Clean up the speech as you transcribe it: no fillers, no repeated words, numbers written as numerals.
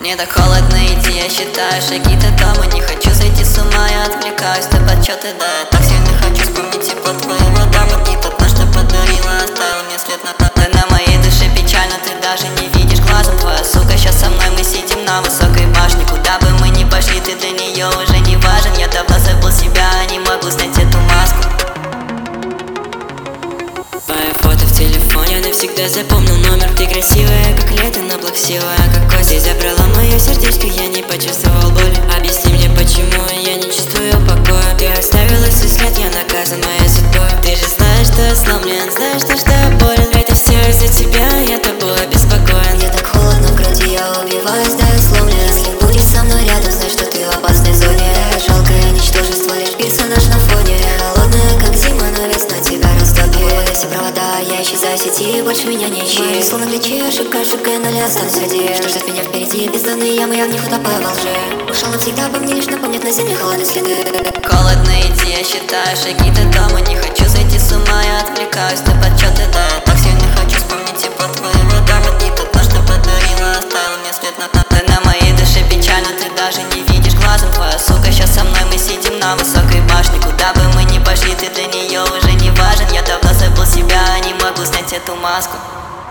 Мне так холодно идти, я считаю шаги до дома. Не хочу сойти с ума, я отвлекаюсь, ты подсчеты, да. Я так сильно хочу вспомнить тепло твоего дома. И тот наш, что подарила, оставил мне след на тот. Да на моей душе печально, ты даже не видишь глазом. Твоя сука сейчас со мной, мы сидим на высокой башне. Куда бы мы ни пошли, ты для нее уже не важен. Я давно забыл себя, не могу снять эту маску. Твое фото в телефоне, навсегда запомнил номер. Ты красивая, как лето, но плаксивая, как осень. Ты забрала мое сердечко, я не почувствовал боли. Объясни мне, почему я не чувствую покоя. Ты оставила свой след, я наказан моей судьбой. Ты же знаешь, что сломлен, знаешь, что болен. Это все из-за тебя, я тобой обеспокоен. Мне так холодно в груди, я убиваюсь, да я сломлен. Если будешь со мной рядом, знай, что ты в опасной зоне. Жалкое ничтожество, лишь персонаж на фоне. Холодная, как зима, но весна тебя растопит. Все провода, я исчезаю в сети, больше меня не ищи. Мои словно ключи, ошибка, нуля, останусь один. Что ждет меня впереди, бездонные ямы, я в них утопаю во лжи. Ушел навсегда, обо мне лишь напомнят на земле холодные следы. Холодно идти, я считаю шаги до дома. Не хочу сойти с ума, я отвлекаюсь, ты подсчеты, да. Я так сильно хочу вспомнить тепло твоего дома. И тот наш, что подарила, оставил мне след на тот. Да на моей душе печально, ты даже не видишь глазом. Твоя сука сейчас со мной, мы сидим на высокой башне. Куда бы мы ни пошли, ты для нее уже не важен. Я давно забыл себя, не могу снять эту маску.